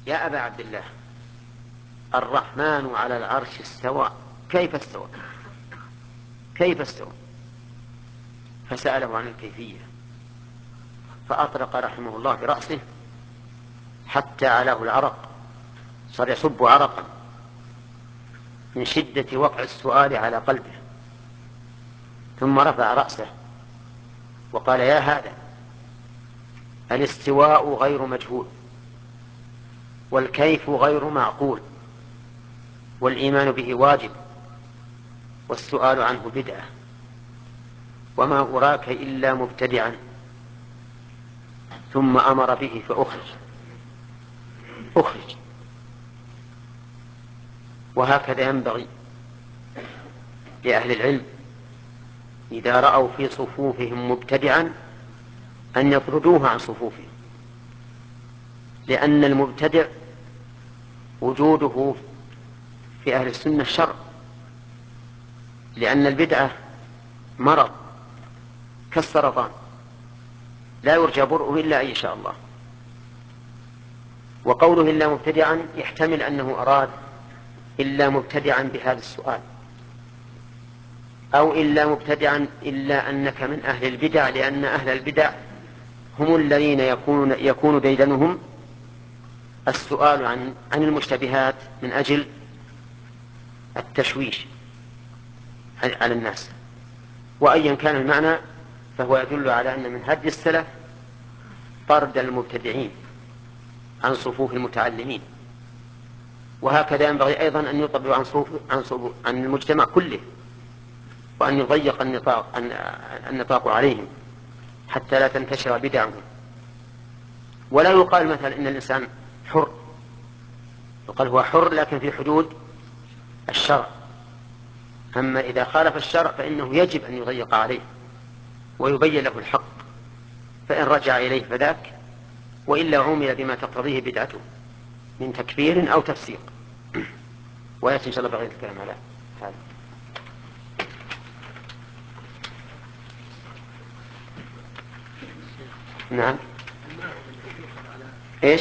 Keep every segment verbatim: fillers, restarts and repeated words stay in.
يا أبا عبد الله الرحمن على العرش استوى، كيف استوى كيف استوى فسأله عن الكيفية، فأطرق رحمه الله برأسه حتى علاه العرق، صار يصب عرقا من شدة وقع السؤال على قلبه، ثم رفع رأسه وقال: يا هذا، الاستواء غير مجهول، والكيف غير معقول، والإيمان به واجب، والسؤال عنه بدعة، وما أراك إلا مبتدعا. ثم أمر به فأخرج أخرج وهكذا ينبغي لأهل العلم إذا رأوا في صفوفهم مبتدعا أن يطردوه عن صفوفهم، لأن المبتدع وجوده في أهل السنة شر، لأن البدعة مرض كالسرطان لا يرجى برؤه إلا أن يشاء الله. وقوله إلا مبتدعا يحتمل أنه أراد إلا مبتدعا بهذا السؤال، أو إلا مبتدعا إلا أنك من أهل البدع، لأن أهل البدع هم الذين يكون, يكون ديدنهم السؤال عن, عن المشتبهات من أجل التشويش على الناس. وأيا كان المعنى فهو يدل على أن من هدي السلف طرد المبتدعين عن صفوف المتعلمين، وهكذا ينبغي أيضا أن يطبع عن, صفوف عن, صفوف عن المجتمع كله، وأن يضيق النطاق, النطاق عليهم حتى لا تنتشر بدعهم. ولا يقال مثلا إن الإنسان حر، يقال هو حر لكن في حدود الشرع، أما إذا خالف الشرع فإنه يجب أن يضيق عليه ويبين له الحق، فإن رجع إليه فذاك، وإلا عمل بما تقتضيه بدعته من تكفير أو تفسيق. ويأتي إن شاء الله بغير الكلام على هذا. نعم. إيش؟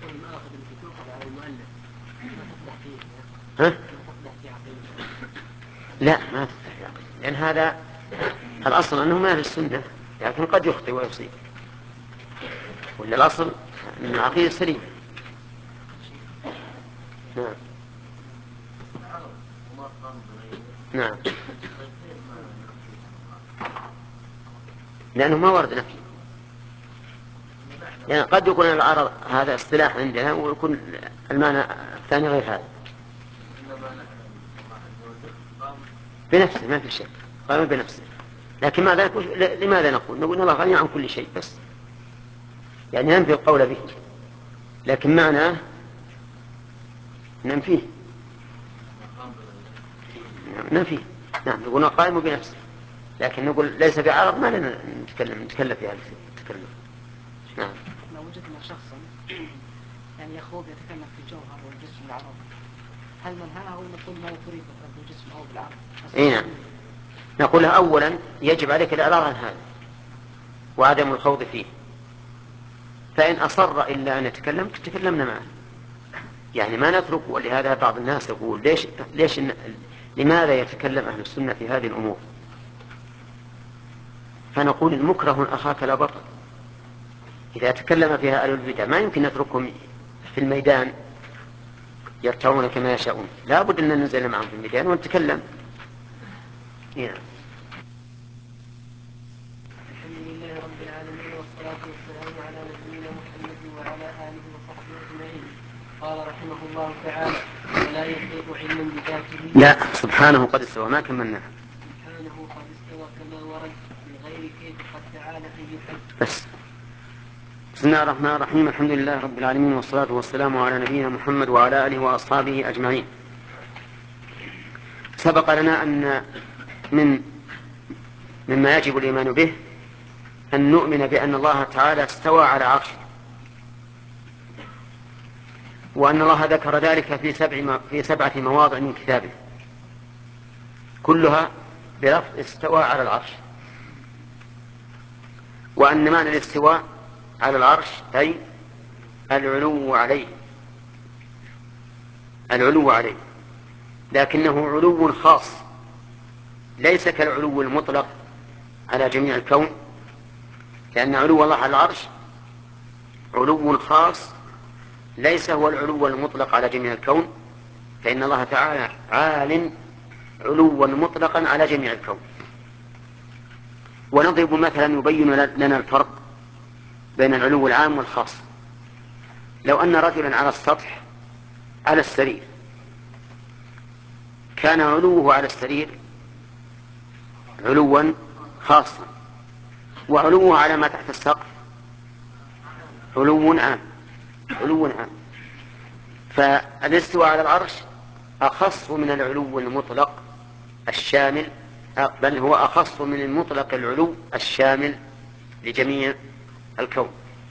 ها؟ لا، ما تفتح، لأن هذا الأصل أنه ما أهل السنة، لكن قد يخطئ ويصيب، ولا الأصل أن العقيدة سليمة. نعم. نعم، لأنه ما ورد نفي، يعني قد يكون العرض هذا اصطلاح عندنا ويكون المعنى الثاني غير هذا بنفسه، ما في شيء، قام بنفسه. لكن ماذا نقول؟ لماذا نقول نقول الله غني عن كل شيء بس، يعني ننفي القول به، لكن معناه ننفيه ننفيه نعم، نقول قائم بنفسه، لكن نقول ليس بعرض ما لنا نتكلم نتكلم في هذا التكلم. نعم. لو وجدنا شخصا يعني يخوض يتكلم في الجوهر والجسم العرض، هل منهاه ولا نقول ما تريد بالجسم أو بالعرض؟ اي نعم، نقول أولا يجب عليك الإعراض عن هذا وعدم الخوض فيه، فإن أصر إلا أن يتكلم تكلمنا معه، يعني ما نتركه. ولهذا بعض الناس يقول ليش ليش لماذا يتكلم أهل السنة في هذه الأمور؟ فنقول المكره أخاك لا بطل، إذا تكلم فيها أهل البدع ما يمكن نتركهم في الميدان يرتعون كما يشاءون، لا بد أن ننزل معهم في الميدان ونتكلم. يعني. الحمد لله رب العالمين، والصلاة والسلام على نبينا محمد وعلى آله وصحبه أجمعين. قال رحمه الله تعالى: ولا يحيط علما بذاته. لا، سبحانه قد استوى، ما كملنا. سبحانه قد استوى كما ورد من غير كيف قد تعالى أن يحد. بس. بسم الله الرحمن الرحيم، الحمد لله رب العالمين، والصلاة والسلام على نبينا محمد وعلى آله وأصحابه أجمعين. سبق لنا أن من مما يجب الإيمان به أن نؤمن بأن الله تعالى استوى على عرشه، وأن الله ذكر ذلك في سبع في سبعة مواضع من كتابه كلها بلفظ استوى على العرش، وأن معنى الاستواء على العرش أي العلو عليه العلو عليه، لكنه علو خاص ليس كالعلو المطلق على جميع الكون، لأن علو الله على العرش علو خاص ليس هو العلو المطلق على جميع الكون، فإن الله تعالى عال علوا مطلقا على جميع الكون. ونضرب مثلا يبين لنا الفرق بين العلو العام والخاص. لو أن رجلا على السطح على السرير كان علوه على السرير علوا خاصا، وعلوه على ما تحت السقف علو عام علو عام. فالاستواء على العرش أخص من العلو المطلق الشامل، بل هو أخص من المطلق العلو الشامل لجميع الكون.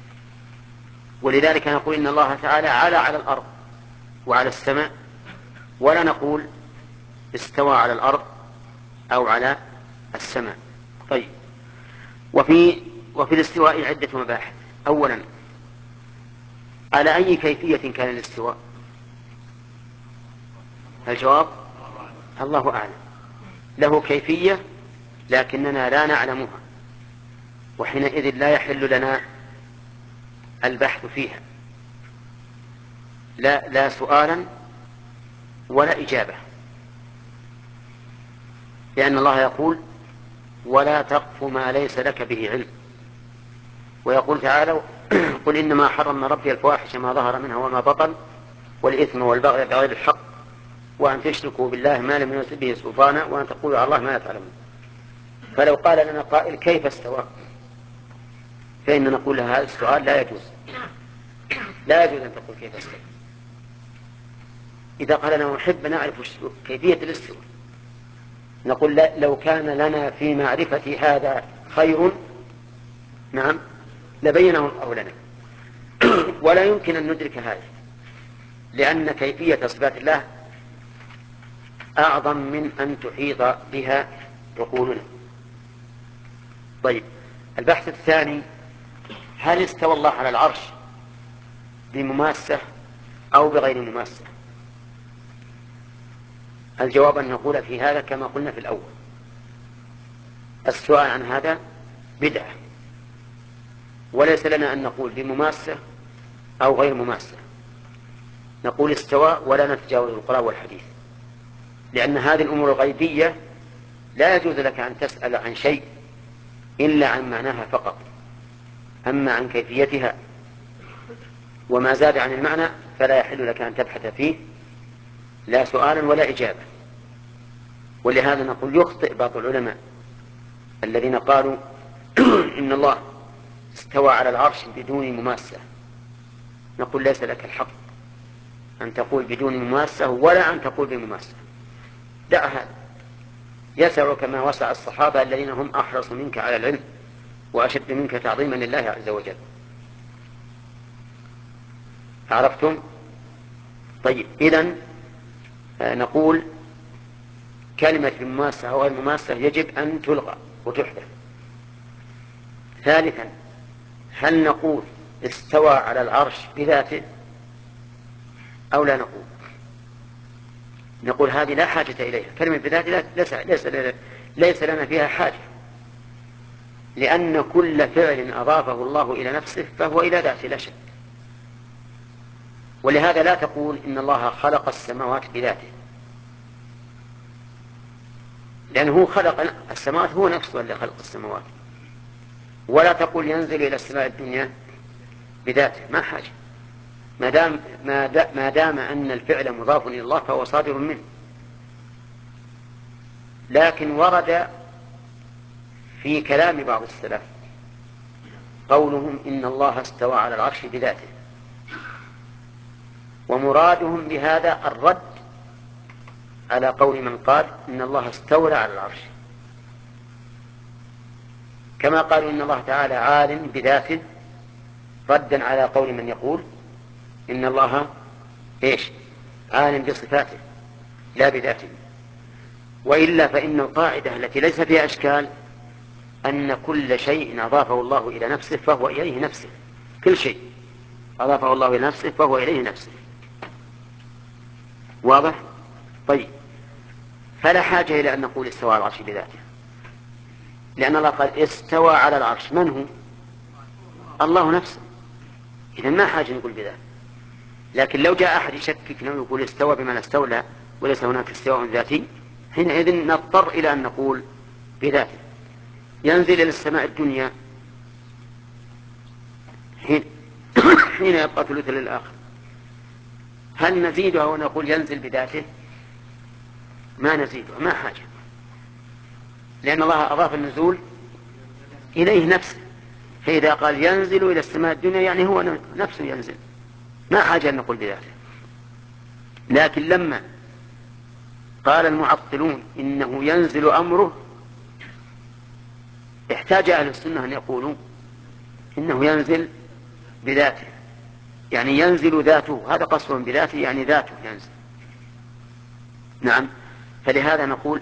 ولذلك نقول إن الله تعالى علا على الأرض وعلى السماء، ولا نقول استوى على الأرض أو على السماء. طيب، وفي, وفي الاستواء عدة مباحث. أولا، على أي كيفية كان الاستواء؟ الجواب الله أعلم، له كيفية لكننا لا نعلمها، وحينئذ لا يحل لنا البحث فيها، لا, لا سؤالا ولا إجابة، لأن الله يقول ولا تقف ما ليس لك به علم، ويقول تعالى قل إنما حرم ربي الفواحش ما ظهر منها وما بطن والإثم والبغي بغير الحق وأن تشركوا بالله ما لم ينزل به سلطانا وأن تقولوا على الله ما لا تعلمون. فلو قال لنا قائل كيف استوى، فإن نقول له هذا السؤال لا يجوز، لا يجوز أن تقول كيف استوى. إذا قال لنا نحب نعرف كيفية الاستواء، نقول لو كان لنا في معرفة هذا خير نعم لبينه الله لنا. ولا يمكن أن ندرك هذا، لأن كيفية صفات الله أعظم من أن تحيط بها عقولنا. طيب، البحث الثاني، هل استوى الله على العرش بمماسة أو بغير مماسة؟ الجواب أن نقول في هذا كما قلنا في الأول، السؤال عن هذا بدعة، وليس لنا أن نقول بمماسة أو غير مماسة، نقول استوى ولا نتجاوز القرآن والحديث، لأن هذه الأمور الغيبية لا يجوز لك أن تسأل عن شيء إلا عن معناها فقط، أما عن كيفيتها وما زاد عن المعنى فلا يحل لك أن تبحث فيه لا سؤالا ولا إجابة. ولهذا نقول يخطئ بعض العلماء الذين قالوا إن الله استوى على العرش بدون مماسة، نقول ليس لك الحق أن تقول بدون مماسة ولا أن تقول بمماسة، دع هذا، يسعك ما وسع الصحابة الذين هم أحرص منك على العلم وأشد منك تعظيما لله عز وجل. عرفتم؟ طيب، إذن نقول كلمة مماسة أو غير مماسة يجب أن تلغى وتحذف. ثالثا، هل نقول استوى على العرش بذاته أو لا نقول؟ نقول هذه لا حاجة إليها، كلمة بذاته ليس, ليس, ليس لنا فيها حاجة، لأن كل فعل أضافه الله إلى نفسه فهو إلى ذاته لا شك. ولهذا لا تقول إن الله خلق السماوات بذاته، لأنه خلق السماوات، هو نفسه اللي خلق السماوات. ولا تقول ينزل إلى السماء الدنيا بذاته، ما حاجة، ما دام, ما دام أن الفعل مضاف إلى الله فهو صادر منه. لكن ورد في كلام بعض السلف قولهم إن الله استوى على العرش بذاته، ومرادهم بهذا الرد على قول من قال إن الله استولى على العرش، كما قالوا إن الله تعالى عال بذاته، ردا على قول من يقول إن الله إيش عال بصفاته لا بذاته. وإلا فإن القاعدة التي ليس فيها أشكال أن كل شيء أضافه الله إلى نفسه فهو إليه نفسه، كل شيء أضافه الله إلى نفسه فهو إليه نفسه. واضح؟ طيب، فلا حاجة إلى أن نقول استوى على العرش بذاته، لأن الله قال استوى على العرش. من هو؟ الله نفسه. إذا ما حاجة نقول بذاته. لكن لو جاء أحد يشككنا ويقول استوى بمعنى استولى وليس هناك استواء ذاتي، حينئذ نضطر إلى أن نقول بذاته. ينزل إلى السماء الدنيا حين, حين يبقى ثلث للآخر، هل نزيدها ونقول ينزل بذاته؟ ما نزيدها، ما حاجة، لأن الله أضاف النزول إليه نفسه. فإذا قال ينزل إلى السماء الدنيا يعني هو نفسه ينزل، ما حاجة أن نقول بذاته. لكن لما قال المعطلون إنه ينزل أمره، احتاج أهل السنة أن يقولوا إنه ينزل بذاته، يعني ينزل ذاته، هذا قصر بذاته يعني ذاته ينزل. نعم، فلهذا نقول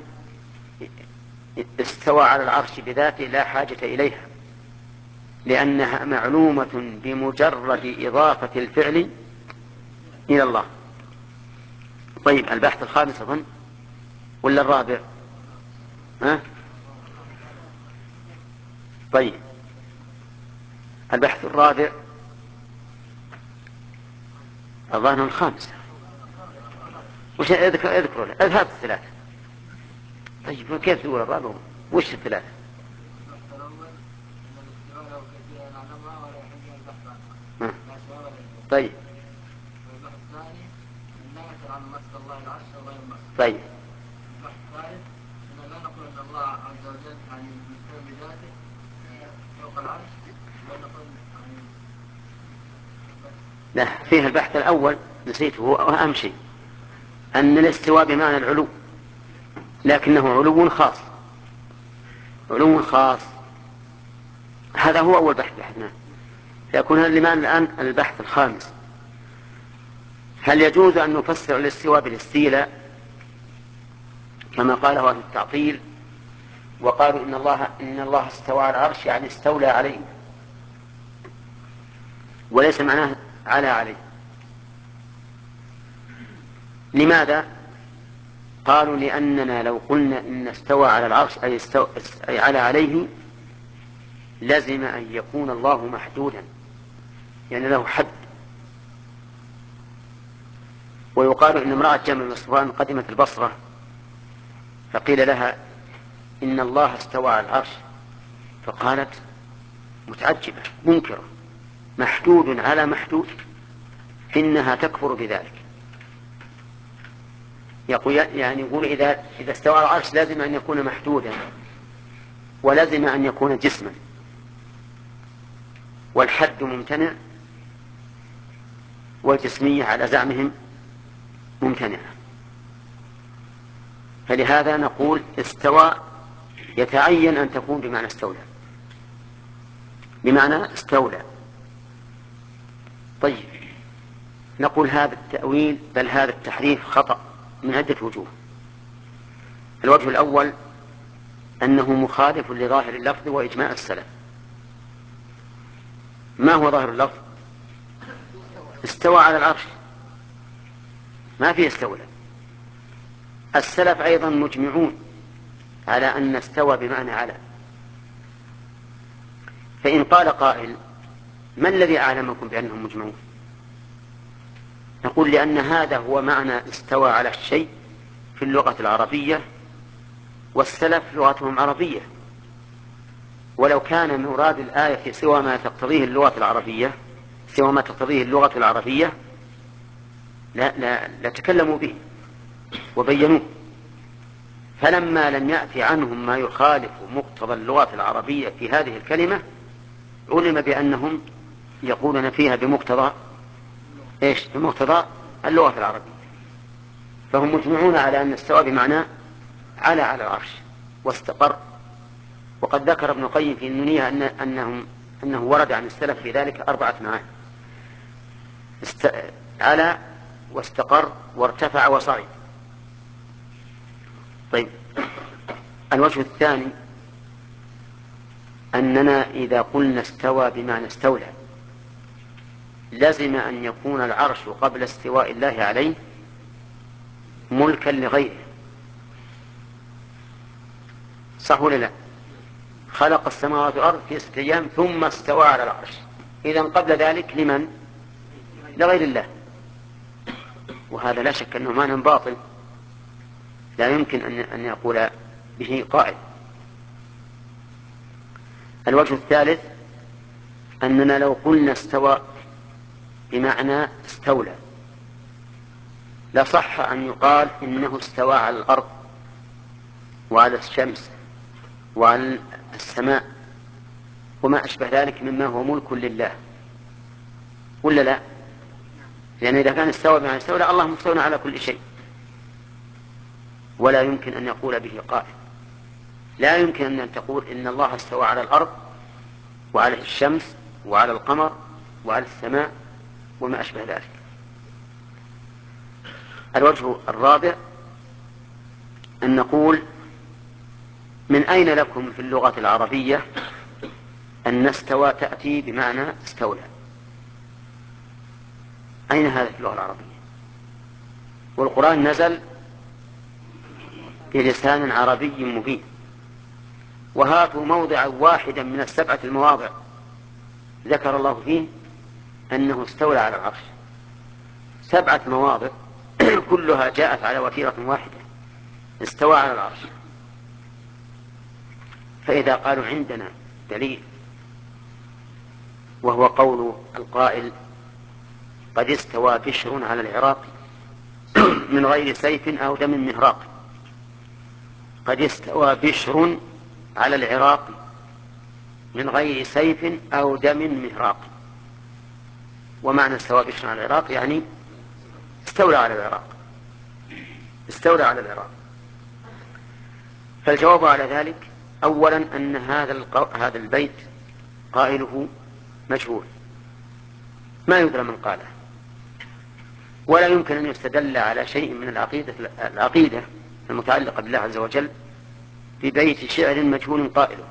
استوى على العرش بذاته لا حاجة إليها، لأنها معلومة بمجرد إضافة الفعل إلى الله. طيب، البحث الخامس أظن ولا الرابع؟ ها؟ طيب، البحث الرابع الظاهر الخامس. وش اذكر اذكروا له اذهب الثلاثة. طيب، كيف تقول الرابع؟ وش الثلاثة؟ طيب طيب لا، فيه البحث الأول نسيته، هو أهم شيء أن الاستواء بمعنى العلو، لكنه علو خاص، علو خاص. هذا هو أول بحث بحثنا. يكون هذا الآن البحث الخامس: هل يجوز أن نفسر الاستواء بالاستيلاء كما قاله أهل التعطيل وقالوا إن الله إن الله استوى على العرش يعني استولى عليه، وليس معناه على عليه؟ لماذا؟ قالوا لأننا لو قلنا إن استوى على العرش أي, استو... أي على عليه لازم أن يكون الله محدودا، يعني له حد. ويقال إن امرأة جمل بن صفوان قدمت البصرة فقيل لها إن الله استوى على العرش، فقالت متعجبة منكرة: محدود على محدود، إنها تكفر بذلك. يقول يعني يقول إذا إذا استوى على العرش لازم أن يكون محدودا، ولازم أن يكون جسما، والحد ممتنع والجسمية على زعمهم ممتنعة. فلهذا نقول استوى يتعين أن تكون بمعنى استولى، بمعنى استولى. طيب، نقول هذا التأويل بل هذا التحريف خطأ من عدة وجوه. الوجه الأول أنه مخالف لظاهر اللفظ وإجماع السلف. ما هو ظاهر اللفظ؟ استوى على العرش، ما فيه استولى. السلف أيضا مجمعون على أن استوى بمعنى على. فإن قال قائل: ما الذي أعلمكم بأنهم مجمعون؟ نقول لأن هذا هو معنى استوى على الشيء في اللغة العربية، والسلف لغتهم عربية، ولو كان مراد الآية سوى ما تقتضيه اللغة العربية سوى ما تقتضيه اللغة العربية لا لا لتكلموا به وبينوه. فلما لم يأتي عنهم ما يخالف مقتضى اللغة العربية في هذه الكلمة علم بأنهم يقولون فيها بمقتضى إيش؟ بمقتضى اللغة العربية. فهم مجمعون على أن استوى بمعنى على على العرش واستقر. وقد ذكر ابن القيم في النونية أن أنهم أنه ورد عن السلف في ذلك أربعة معاني: است... على واستقر وارتفع وصعد. طيب، الوجه الثاني أننا إذا قلنا استوى بمعنى استولى لازم أن يكون العرش قبل استواء الله عليه ملكا لغيره، صح ولا لا؟ خلق السماوات والأرض في ستة أيام ثم استوى على العرش، إذن قبل ذلك لمن؟ لغير الله. وهذا لا شك أنه معنى باطل لا يمكن أن يقول به قائل. الوجه الثالث أننا لو قلنا استوى بمعنى استولى لصح أن يقال إنه استوى على الأرض وعلى الشمس وعلى السماء وما أشبه ذلك مما هو ملك لله، ولا لا؟ لأن إذا كان استوى بمعنى استولى الله مستولى على كل شيء، ولا يمكن أن يقول به قائل. لا يمكن أن تقول إن الله استوى على الأرض وعلى الشمس وعلى القمر وعلى السماء وما أشبه ذلك. الوجه الرابع أن نقول من أين لكم في اللغة العربية أن استوى تأتي بمعنى استولى؟ أين هذا في اللغة العربية؟ والقرآن نزل بلسان عربي مبين، وهاتوا موضعا واحدا من السبعة المواضع ذكر الله فيه أنه استولى على العرش، سبعة مواضع كلها جاءت على وتيرة واحدة، استوى على العرش. فإذا قالوا عندنا دليل وهو قول القائل قد استوى بشر على العراق من غير سيف أو دم مهراق، قد استوى بشر على العراق من غير سيف أو دم مهراق. ومعنى استوى بشر على العراق يعني استولى على العراق، استولى على العراق. فالجواب على ذلك أولا أن هذا القو... هذا البيت قائله مجهول ما يدرى من قاله، ولا يمكن أن يستدل على شيء من العقيدة, العقيدة المتعلقة بالله عز وجل ببيت شعر مجهول قائله،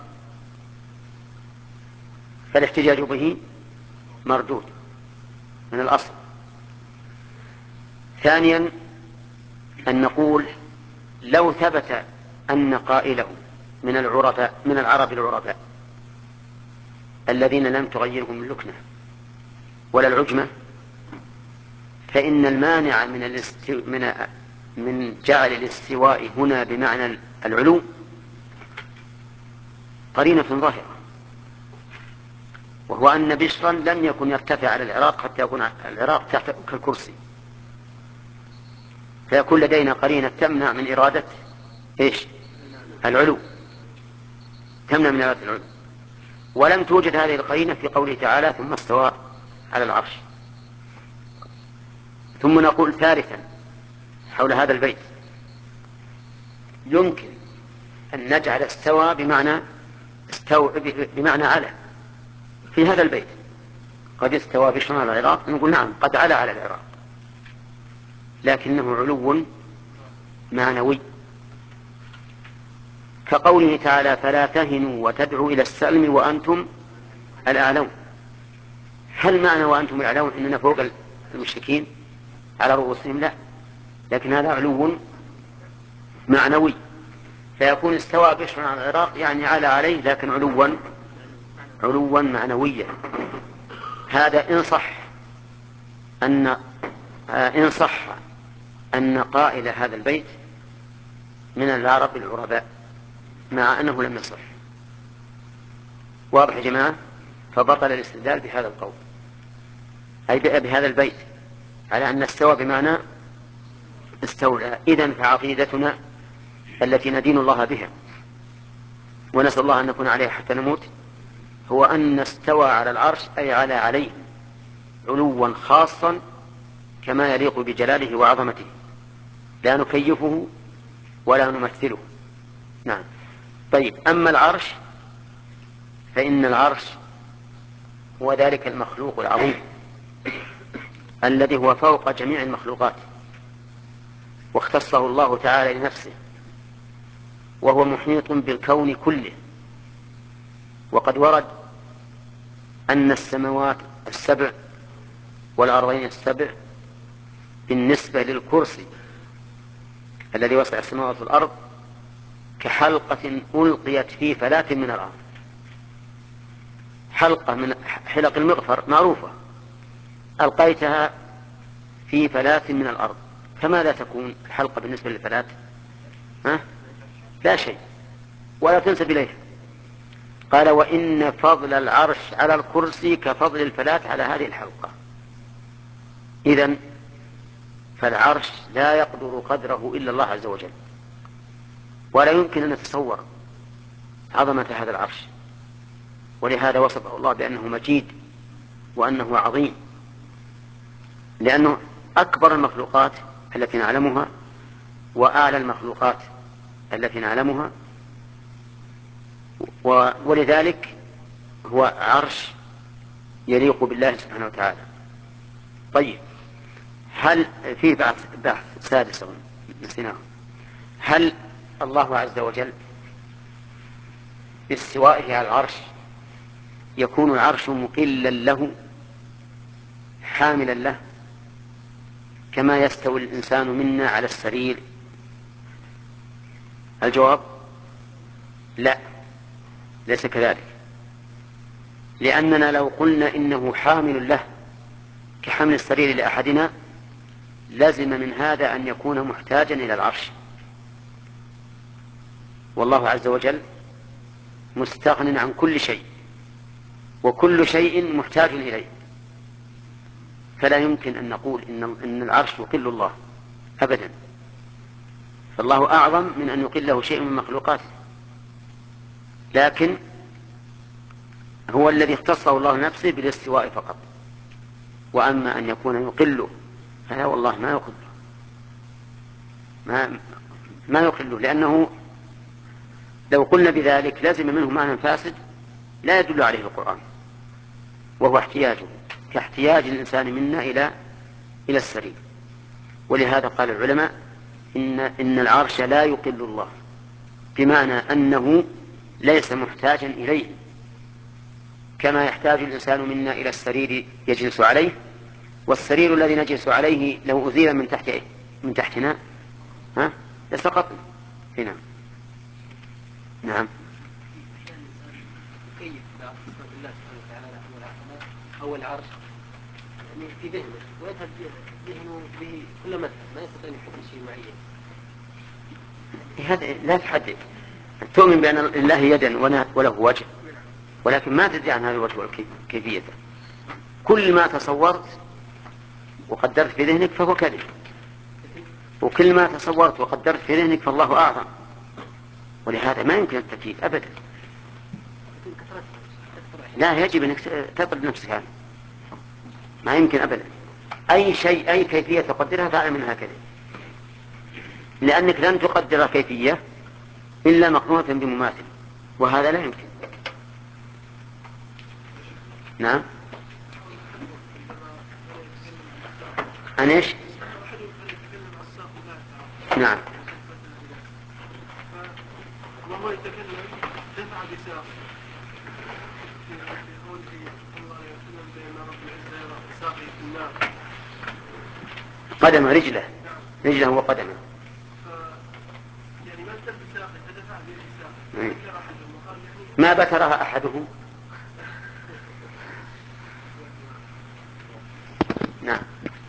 فالاحتجاج به مردود من الأصل. ثانيا أن نقول لو ثبت أن قائله من العرباء من العرب العرباء الذين لم تغيرهم اللكنة ولا العجمة، فإن المانع من الاستو... من من جعل الاستواء هنا بمعنى العلو قرينة ظاهرة، وهو أن بشرا لم يكن يرتفع على العراق حتى يكون العراق تحت كالكرسي، فيكون لدينا قرينة تمنع من إرادة إيش؟ العلو، تمنع من إرادة العلو. ولم توجد هذه القرينة في قوله تعالى ثم استوى على العرش. ثم نقول ثالثا حول هذا البيت يمكن أن نجعل استوى بمعنى استو بمعنى على في هذا البيت، قد استوى بشر على العراق، نقول نعم قد علا على العراق، لكنه علو معنوي، كقوله تعالى فلا تهنوا وتدعوا إلى السلم وأنتم الأعلون. هل معنى وأنتم الأعلون إننا فوق المشركين على رؤوسهم؟ لا، لكن هذا علو معنوي، فيكون استوى بشر على العراق يعني على عليه لكن علوا علوا معنويا. هذا إن صح أن إن صح أن قائل هذا البيت من العرب العرباء، مع أنه لم يصح. واضح يا جماعة؟ فبطل الاستدلال بهذا القول، أي بهذا البيت، على أن استوى بمعنى استولى. إذن فعقيدتنا التي ندين الله بها ونسأل الله أن نكون عليها حتى نموت هو أن استوى على العرش أي على عليه علوا خاصا كما يليق بجلاله وعظمته، لا نكيفه ولا نمثله. نعم. طيب، أما العرش فإن العرش هو ذلك المخلوق العظيم الذي هو فوق جميع المخلوقات، واختصه الله تعالى لنفسه، وهو محيط بالكون كله. وقد ورد أن السماوات السبع والأرضين السبع بالنسبة للكرسي الذي وسع السماوات والأرض كحلقة ألقيت في فلاة من الأرض. حلقة من حلق المغفر معروفة، ألقيتها في فلاة من الأرض، فماذا تكون الحلقة بالنسبة للفلاة؟ ها؟ لا شيء، ولا تنسب إليه. قال وإن فضل العرش على الكرسي كفضل الفلاة على هذه الحلقة. إذن فالعرش لا يقدر قدره إلا الله عز وجل، ولا يمكن أن نتصور عظمة هذا العرش، ولهذا وصفه الله بأنه مجيد وأنه عظيم، لأنه أكبر المخلوقات التي نعلمها وأعلى المخلوقات التي نعلمها، ولذلك هو عرش يليق بالله سبحانه وتعالى. طيب، هل في بحث, بحث سادس نسيناه، هل الله عز وجل باستوائه على العرش يكون العرش مقلا له حاملا له كما يستوي الإنسان منا على السرير؟ الجواب لا، ليس كذلك، لأننا لو قلنا إنه حامل له كحمل السرير لأحدنا لازم من هذا أن يكون محتاجا إلى العرش، والله عز وجل مستغن عن كل شيء، وكل شيء محتاج إليه، فلا يمكن أن نقول إن العرش يقل الله أبدا، فالله أعظم من أن يقله شيء من مخلوقاته، لكن هو الذي اختصه الله نفسه بالاستواء فقط، وأما أن يكون يقله فلا والله ما يقله، ما, ما يقله، لأنه لو قلنا بذلك لازم منه معنى فاسد لا يدل عليه القرآن، وهو احتياجه كاحتياج الإنسان منا إلى إلى السرير. ولهذا قال العلماء إن, إن العرش لا يقل الله، بمعنى أنه ليس محتاجا إليه كما يحتاج الإنسان منا إلى السرير يجلس عليه، والسرير الذي نجلس عليه لو أزيل من تحت من تحتنا ها لسقطنا هنا. نعم. كيف صفة الله سبحانه وتعالى أو العرش يعني في ذهنه ويذهب ذهنه به كل مذهب، ما يستطيع أن يحدد شيء معين. هذا لا تحدد، تؤمن بأن الله يدا وله وجه، ولكن ما تدري عن هذا الوجه وكيفيته. كل ما تصورت وقدرت في ذهنك فهو كذب، وكل ما تصورت وقدرت في ذهنك فالله أعظم، ولهذا ما يمكن التكييف أبدا. لا، يجب أنك تطرد نفسك هذا، ما يمكن أبدا. أي شيء أي كيفية تقدرها فأعلم منها كذب، لأنك لن تقدر كيفية إلا مقرونة بمماثل، وهذا لا يمكن. نعم. عن ايش؟ نعم. وهو يتكلم دفع بساق في قوله صلى الله عليه وسلم بين رب العزة وساقه في النار، قدمه رجله رجله وقدمه، يعني ما انت بساقه فدفع بساقه ما بترها أحدهم. نعم.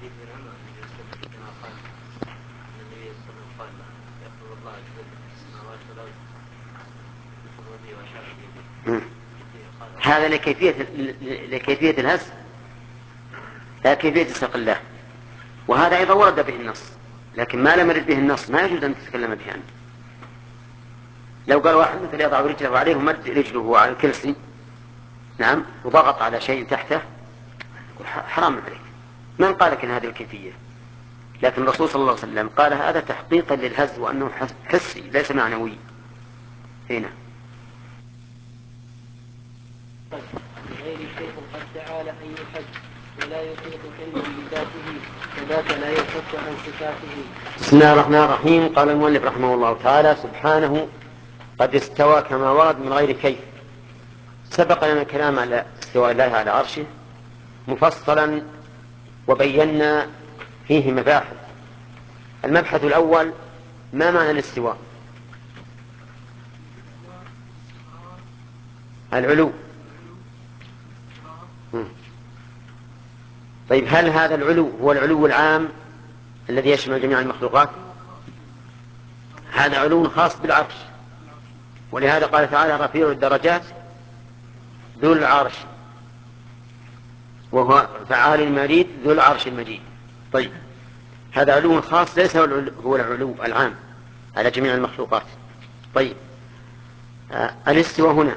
هذا لكيفية لكيفية الهز لا كيفية ساق الله، وهذا أيضا ورد به النص، لكن ما لم يرد به النص ما يجوز أن تتكلم به عنه. لو قال واحد مثل يضع رجله عليه ومد رجله على الكرسي نعم وضغط على شيء تحته حرام عليك. من قال لك ان هذه الكيفية؟ لكن الرسول صلى الله عليه وسلم قال هذا تحقيقا للهز وانه حسي ليس معنوي. هنا غير شيء قد تعالى ان يحج ولا يحيط علما بذاته وذاك لا ينفك عن صفاته. بسم الله الرحمن الرحيم. قال المؤلف رحمه الله تعالى سبحانه قد استوى كما ورد من غير كيف. سبق لنا الكلام على استواء الله على عرشه مفصلا وبينا فيه مباحث. المبحث الأول ما معنى الاستواء؟ العلو. طيب هل هذا العلو هو العلو العام الذي يشمل جميع المخلوقات؟ هذا علو خاص بالعرش، ولهذا قال تعالى رفيع الدرجات ذو العرش، وهو فعال المريد ذو العرش المجيد. طيب هذا علو خاص ليس هو العلو العام على جميع المخلوقات. طيب آه الاستواء هنا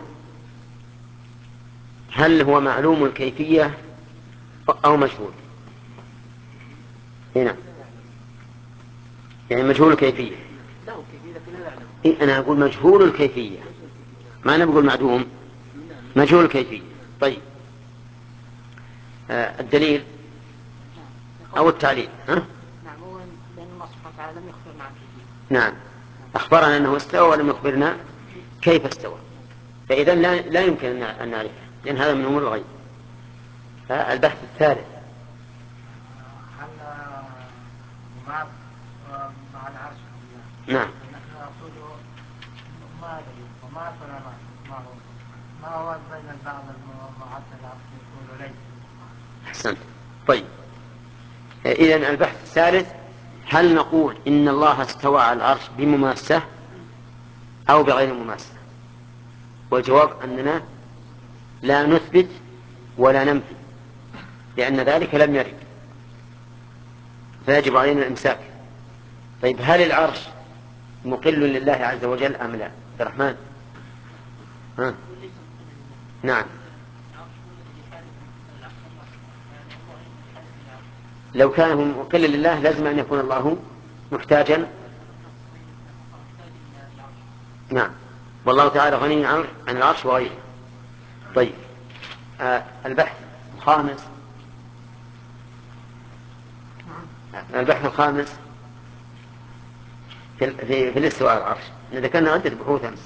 هل هو معلوم الكيفية أو مجهول؟ هنا يعني مجهول الكيفية. إيه أنا أقول مجهول الكيفية، ما أنا بقول معدوم، مجهول الكيفية. طيب آه الدليل أو التعليل؟ ها؟ نعم، هو لأن الله سبحانه وتعالى لم يخبرنا عن كيفية. نعم، أخبرنا أنه استوى ولم يخبرنا كيف استوى، فإذا لا, لا يمكن أن نعرفه لأن هذا من أمور الغيب. البحث الثالث هل مع مع العرش؟ نعم. نحن نقول ما أدري وما أدري ما هو ما هو بين بعض المعطلة يقول ليس. أحسنت. طيب إذن البحث الثالث هل نقول إن الله استوى على العرش بمماسة أو بغير مماسة؟ والجواب أننا لا نثبت ولا ننفي لأن ذلك لم يرد، فيجب علينا الإمساك. طيب هل العرش مقل لله عز وجل أم لا؟ عبد الرحمن. ها؟ نعم. لو كان مقل لله لازم أن يكون الله محتاجا. نعم، والله تعالى غني عن العرش وغيره. طيب آه البحث الخامس البحث الخامس في, في, في الاستواء على العرش. ذكرنا عدة بحوث أمس.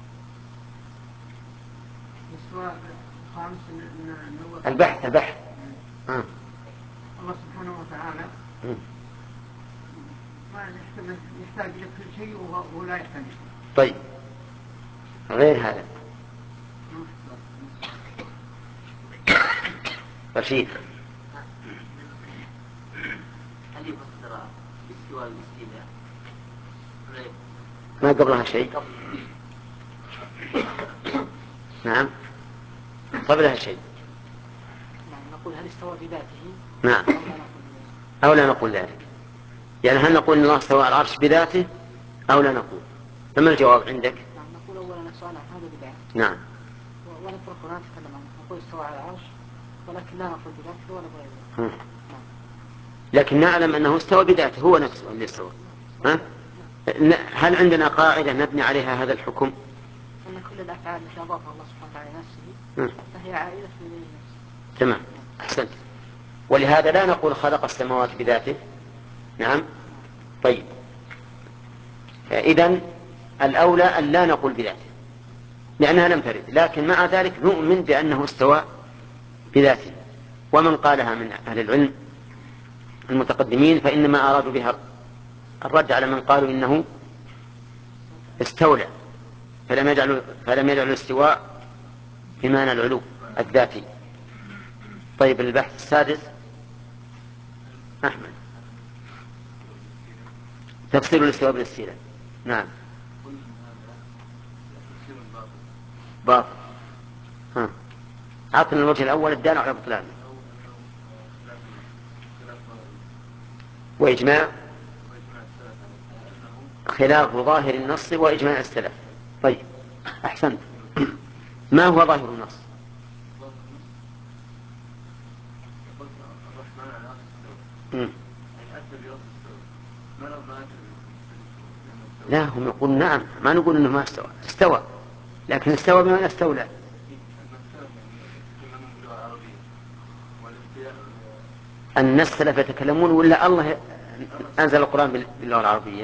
البحث البحث آه. الله سبحانه وتعالى ما يحتاج إلى كل شيء وهو لا يحتاج. طيب غير هذا رشيد هل يفسر باستواء الاستيلاء؟ ما قبلها شيء. نعم قبلها شيء. نعم نقول هل استوى بذاته؟ نعم أو لا نقول ذلك، يعني هل نقول إن الله استوى على العرش بذاته أو لا نقول؟ فما الجواب عندك؟ نعم نقول أولا السؤال عن هذا بذاته. نعم. ونترك هنا نتكلم عنه. نقول استوى على العرش ولكن لا نقول بذاته ولا بغيره. نعم. لكن نعلم أنه استوى بذاته هو نفسه اللي استوى. ها؟ هل عندنا قاعدة نبني عليها هذا الحكم؟ أن كل الأفعال التي أضافها الله سبحانه وتعالى نفسه فهي عائلة في نفسه. تمام أحسنت. ولهذا لا نقول خلق السماوات بذاته. نعم. طيب إذن الأولى أن لا نقول بذاته لأنها لم ترد، لكن مع ذلك نؤمن بأنه استوى بذاته. ومن قالها من أهل العلم المتقدمين فإنما أرادوا بها الرد على من قالوا إنه استولى فلم يجعلوا فلم يجعلوا الاستواء بمعنى العلو الذاتي. طيب البحث السادس أحمد تفسير الاستواء بالاستيلاء. نعم باطل. ها أعطنا الوجه الأول الدال على بطلانه. وإجماع خلاف ظاهر النص وإجماع السلف. طيب أحسنت. ما هو ظاهر النص؟ لا هم يقول نعم، ما نقول إنه ما استوى، استوى لكن استوى بما استولى. أن السلف يتكلمون ولا الله أنزل القرآن باللغة العربية؟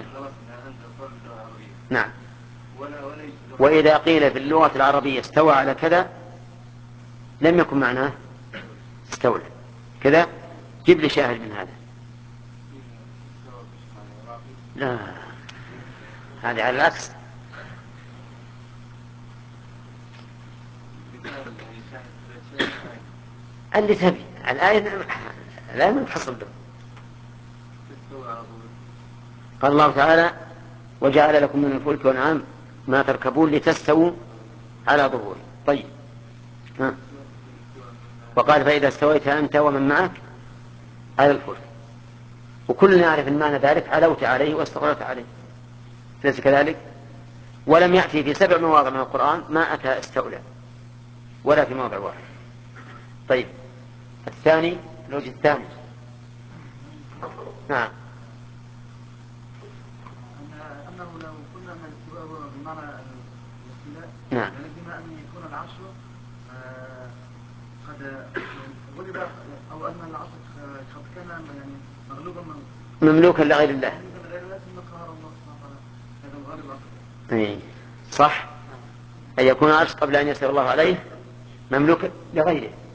نعم. وإذا قيل في اللغة العربية استوى على كذا لم يكن معناه استولى كذا. جيب لي شاهد من هذا. لا هذه على العكس. اللي تبي الآية لا منفصل له. قال الله تعالى وجعل لكم من الفلك والأنعام ما تركبون لتستووا على ظهوره. طيب ها. وقال فإذا استويت أنت ومن معك على الفلك، وكلنا يعرف أن معنى ذلك علوت عليه واستقرت عليه، ليس كذلك؟ ولم يأتي في سبع مواضع من القرآن ما أتى استولى ولا في موضع واحد. طيب الثاني الوجه الثاني. نعم. أنه لو قلنا أن الاستواء هو بمعنى الاستيلاء، نعم. بما أن يكون العرش قد غلب، أو أن العرش قد كان يعني مغلوبا مملوكا لغير الله. أي صح، أن يكون العرش قبل أن يسر الله عليه مملوكا لغيره.